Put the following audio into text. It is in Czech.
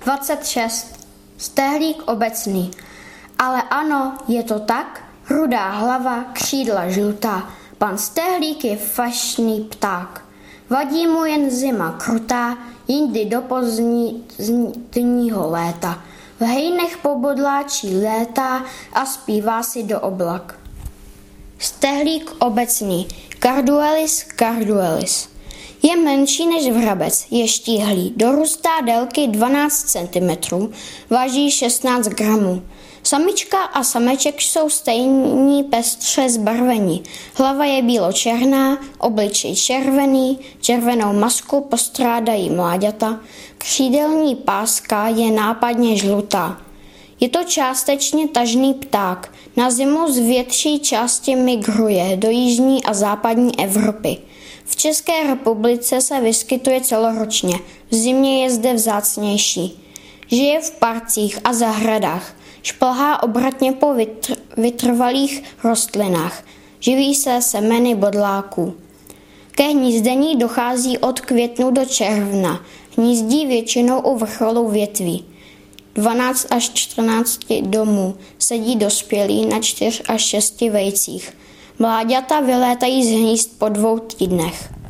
26. Stehlík obecný. Ale ano, je to tak, rudá hlava, křídla žlutá, pan Stehlík je fašný pták. Vadí mu jen zima krutá, jindy do pozdního léta. V hejnech pobodláčí létá a zpívá si do oblak. Stehlík obecný. Carduelis carduelis. Je menší než vrabec, je štíhlý, dorůstá délky 12 cm, váží 16 gramů. Samička a sameček jsou stejní pestře zbarvení. Hlava je bílo-černá, obličej červený, červenou masku postrádají mláďata, křídelní páska je nápadně žlutá. Je to částečně tažný pták. Na zimu z větší části migruje do jižní a západní Evropy. V České republice se vyskytuje celoročně, v zimě je zde vzácnější. Žije v parcích a zahradách, šplhá obratně po vytrvalých rostlinách, živí se semeny bodláků. Ke hnízdení dochází od květnu do června, hnízdí většinou u vrcholu větví. 12 až 14 domů sedí dospělí na 4 až 6 vejcích. Mláďata vylétají z hnízd po 2 týdnech.